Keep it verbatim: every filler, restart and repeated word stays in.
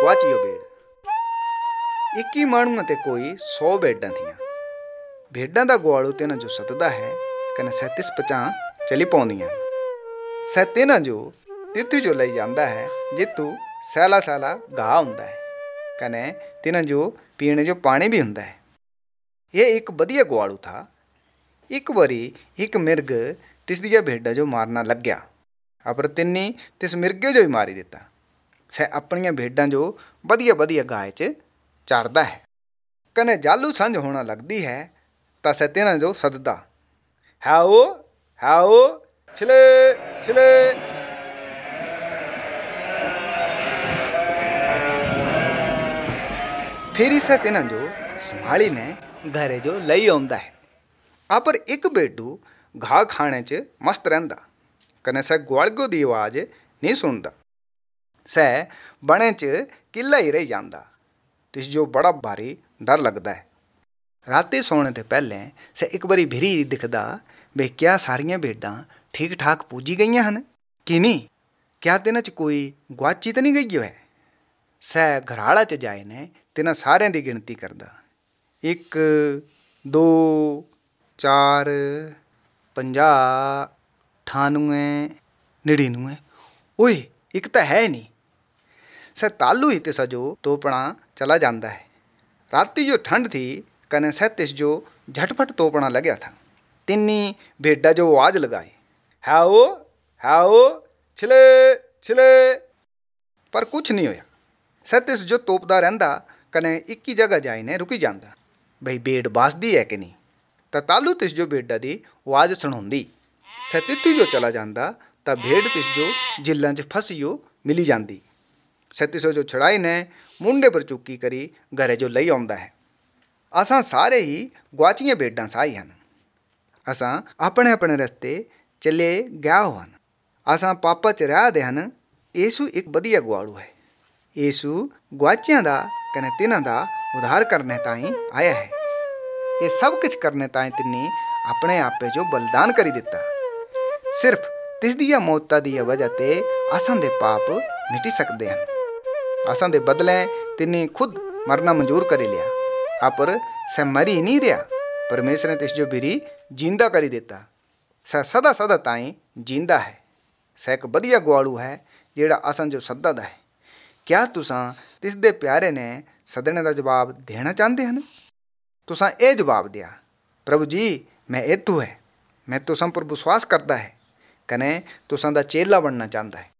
गुआचियो भेड़। इक्की माण्हूअ ते कोई सौ भेडां थियां। भेडां दा गुआड़ू तिन्हां जो सददा है कने सै तिस पचां चली पौंदियां। सै तिन्हां जो तित्थु जो लई जांदा है जित्थु सैला सैला घाह हुंदा है कने तिन्हां जो पीने जो पानी भी हुंदा है। यह एक वधिया गुआड़ू था। एक बारी एक मिर्ग तिसदिया भेडां जो मारना लग्या, अपर तिन्नी तिस मिर्गे जो ही मारी दिता। सै अपनियां भेडां जो वधिया वधिया घाह च चारदा है कने जालू संझ होना लगदी है तां सै तिन्हां जो सददा, हाओ हाओ छिले छिले। फेरी सै तिन्हां जो संभालीने घरे जो लई आउंदा है। अपर एक भेडू घाह खाने च मस्त रहिंदा कने सै गुआड़ियो दी आवाज़ नहीं सुनदा। सै बणे च किला ही रही जांदा। तिस जो बड़ा भारी डर लगदा है। राती सोने ते पहले सै एक बारी भिरी दिखदा वे क्या सारियां भेडां ठीक ठाक पुजी गईयां हन कि नहीं, क्या तिन्हां च कोई गुआची तो नहीं गई है। सै घराड़ा च जाए ने तिन्हां सारियां दी गिणती करदा, एक दो चार पंजाह अठानवे नड़िनवे, ओए एक तो है नहीं। सै तालू ही तिसा जो तोपना चला जाता है। राती जो ठंड थी कने सै तिस जो झटपट तोपना लग्या था। तिन्नी भेडा जो आवाज़ लगाई, हाओ हाओ छिले छिले, पर कुछ नहीं होया। सै तिस जो तोपदा रहिंदा कने एक ही जगह जाइने रुकी जांदा, बई भेड़ बासदी है कि नहीं। तां तालू तिस जो भेडा दी आवाज़ सुनाउंदी। सै तित्थु जो चला जांदा तां भेड़ तिस जो जिल्लां च फसियो मिली जांदी। सै तिस जो छड़ाई ने मुंडे पर चुकी करी घरे जो लई आउंदा है। असां सारे ही गुआचियां भेडां साही हन। असां अपने अपने रस्ते चले गया हो हन। असां पापा च रहा दे हन। यीशु एक वधिया गुआड़ू है। यीशु गुआचियां दा कने तिन्हां दा उद्धार करने ताईं आया है। ये सब कुछ करने ताईं तिन्नी अपने आपे जो बलिदान करी दिता। सिर्फ तिसदिया मौता दी वजह ते असां दे पाप मिटी सकते हैं। असां दे बदले तिन्नी खुद मरना मंजूर करी लिया, अपर सै मरी नहीं रहा। परमेश्वर ने तिस जो भिरी जिंदा करी दिता। सै सदा सदा ताईं जिंदा है। सै एक वधिया गुआड़ू है जिहड़ा असां जो सददा है। क्या तुसां तिस दे प्यारे ने सदने का जवाब देना चाहते हैं? तुसां ये जवाब दिया, प्रभु जी मैं इत्थु है, मैं तुसां पर विश्वास करता है कने तुसां दा चेला बनना चाहता है।